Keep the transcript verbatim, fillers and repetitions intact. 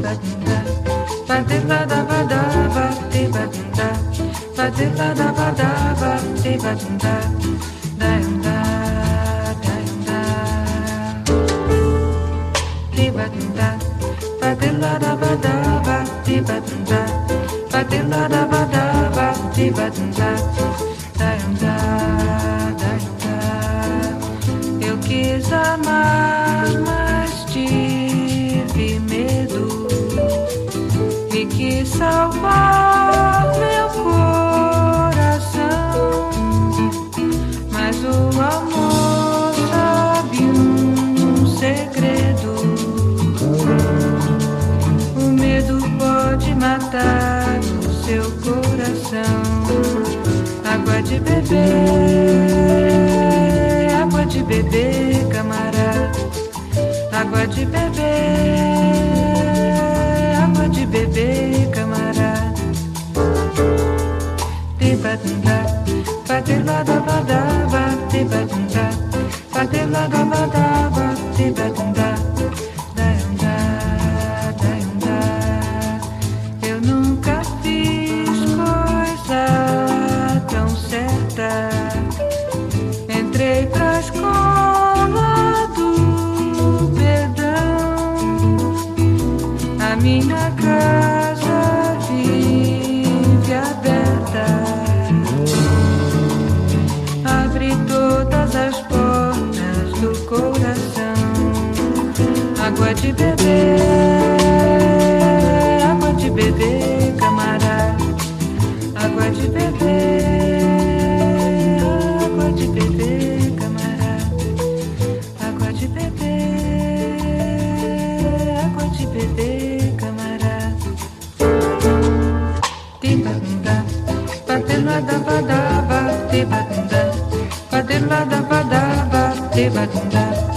Eu quis amar, mas tive medo e quis salvar meu coração, mas o amor sabe um segredo. O medo pode matar o seu coração. Água de beber, água de beber, camarada. Água de beber, água de beber, camarada. Tibadunda, bateladabadaba, tibadunda, bateladabadaba, tibadunda, daiunda, daiunda. Eu nunca fiz coisa tão certa. Entrei pra escola do perdão. A minha casa vive aberta. Abre todas as portas do coração. Água de beber, água de beber, camarada. Água de beber, água de beber, camarada. Água de beber, água de beber, camarada. Tibadunda, bateladabadaba, tibadunda, bateladabadaba, tibadunda.